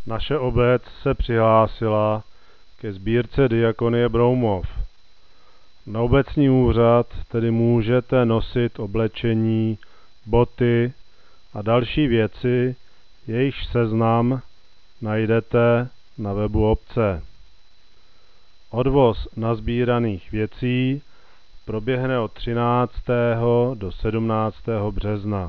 Naše obec se přihlásila ke sbírce Diakonie Broumov. Na obecní úřad tedy můžete nosit oblečení, boty a další věci, jejichž seznam najdete na webu obce. Odvoz nasbíraných věcí proběhne od 13. do 17. března.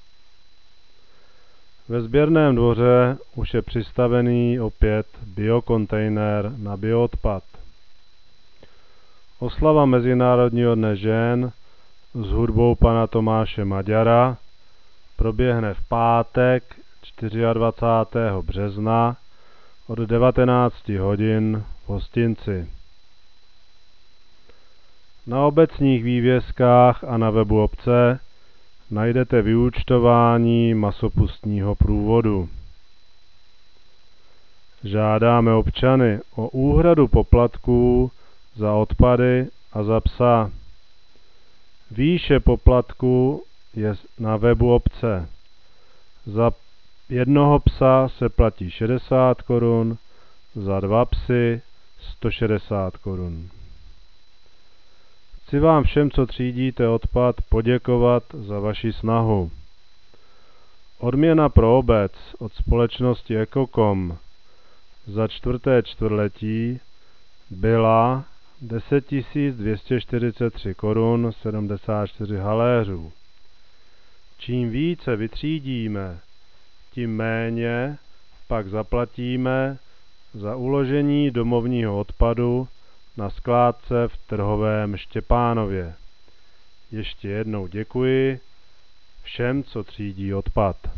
Ve sběrném dvoře už je přistavený opět biokontejner na bioodpad. Oslava Mezinárodního dne žen s hudbou pana Tomáše Maďara proběhne v pátek 24. března od 19 hodin v hostinci. Na obecních vývězkách a na webu obce najdete vyúčtování masopustního průvodu. Žádáme občany o úhradu poplatků za odpady a za psa. Výše poplatku je na webu obce. Za jednoho psa se platí 60 korun, za 2 psy 160 korun. Chci vám všem, co třídíte odpad, poděkovat za vaši snahu. Odměna pro obec od společnosti Ekokom za 4. čtvrtletí byla 10 243 korun 74 haléřů. Čím více vytřídíme, tím méně pak zaplatíme za uložení domovního odpadu na skládce v Trhovém Štěpánově. Ještě jednou děkuji všem, co třídí odpad.